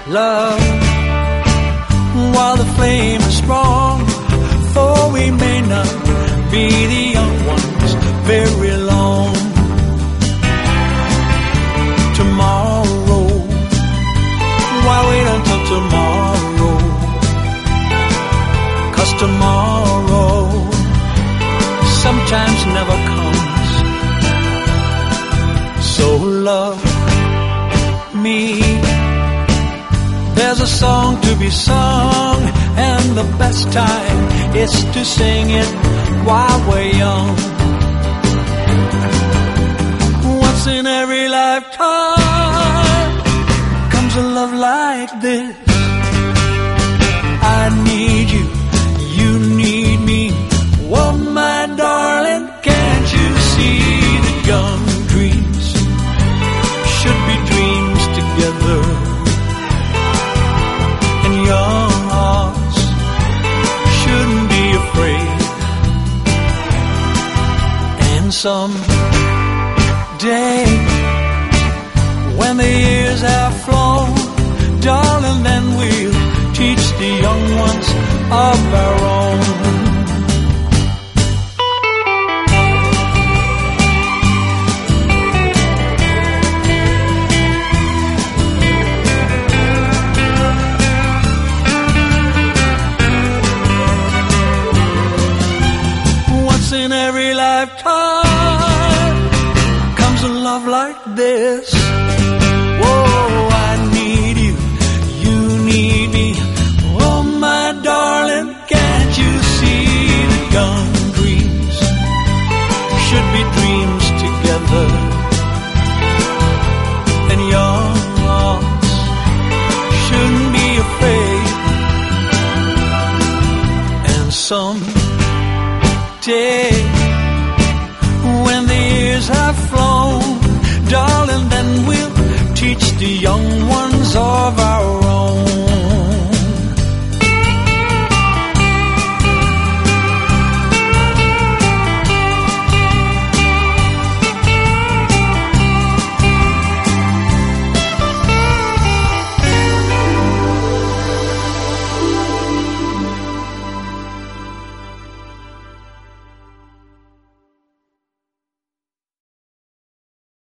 love while the flame is strong, for we may not be the young ones very long. Tomorrow, why wait until tomorrow? 'Cause tomorrow sometimes never comes. So love me. There's a song to be sung, and the best time is to sing it while we're young. Once in every lifetime comes a love like this. I need you, you need me. Oh, my darling, can't you see that young dreams should be dreams together? And young hearts shouldn't be afraid. And someday, when the years have flown, darling, then we'll teach the young ones of our own. In every lifetime comes a love like this. Whoa, I need you, you need me. Oh, my darling, can't you see that young dreams should be dreams together? And young hearts shouldn't be afraid. And someday, when the years have flown, darling, then we'll teach the young ones of our